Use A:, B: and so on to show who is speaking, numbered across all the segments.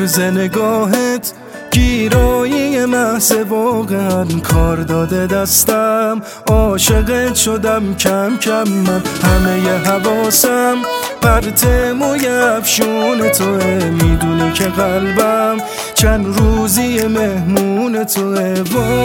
A: طرز نگاهت گیرایی محض واقعا کار داده دستم. عاشقت شدم کم کم من، همه حواسم پرت موی افشون توه. میدونی که قلبم چند روزی مهمون توه.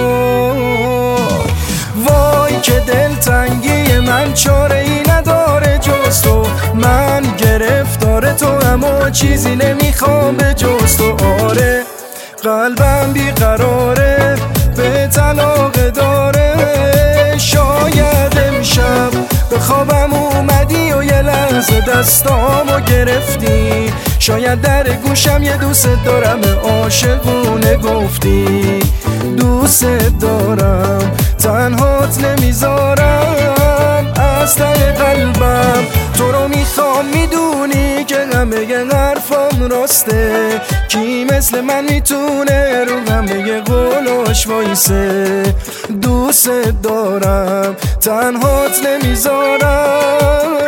A: وای که دلتنگی من چاره ای نداره جز تو. من گرفتار تو اما چیزی نمیخوام به جز تو. آره قلبم بیقراره به طلاق داره. شاید امشب به خوابم اومدی و یه لحظه دستامو گرفتی. شاید در گوشم یه دوست دارم عاشقونه گفتی. دوست دارم تنهات نمیذارم از ته قلبم. تو رو میخوام میدونی که همه حرفام راسته. کی مثل من میتونه رو همه قولاش وایسه. دوست دارم تنهات نمیذارم.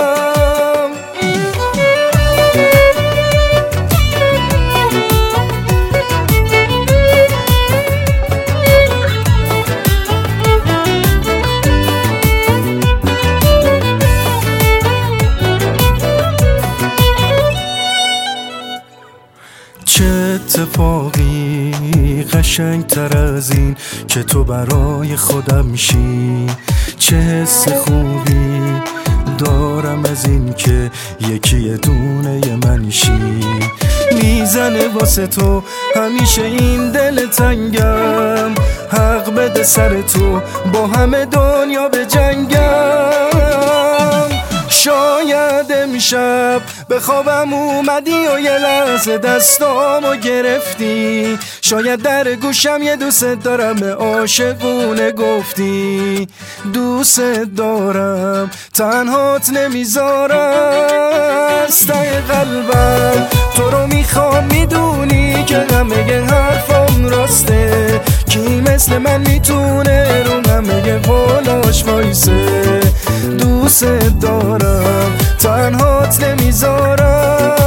A: چه اتفاقی قشنگ تر از این که تو برای خودم میشی. چه حس خوبی دارم از این که یکی دونه منشی. میزنه واسه تو همیشه این دل تنگم. حق بده سر تو با همه دنیا به جنگم. شاید امشب به خوابم اومدی و یه لحظه دستامو گرفتی. شاید در گوشم یه دوست دارم عاشقونه گفتی. دوست دارم تنهات نمیذارم از ته قلبم. تو رو میخوام میدونی که همه حرفام راسته. کی مثل من میتونه رو همه قولاش وایسه. دوست دارم تنهات نمیذارم.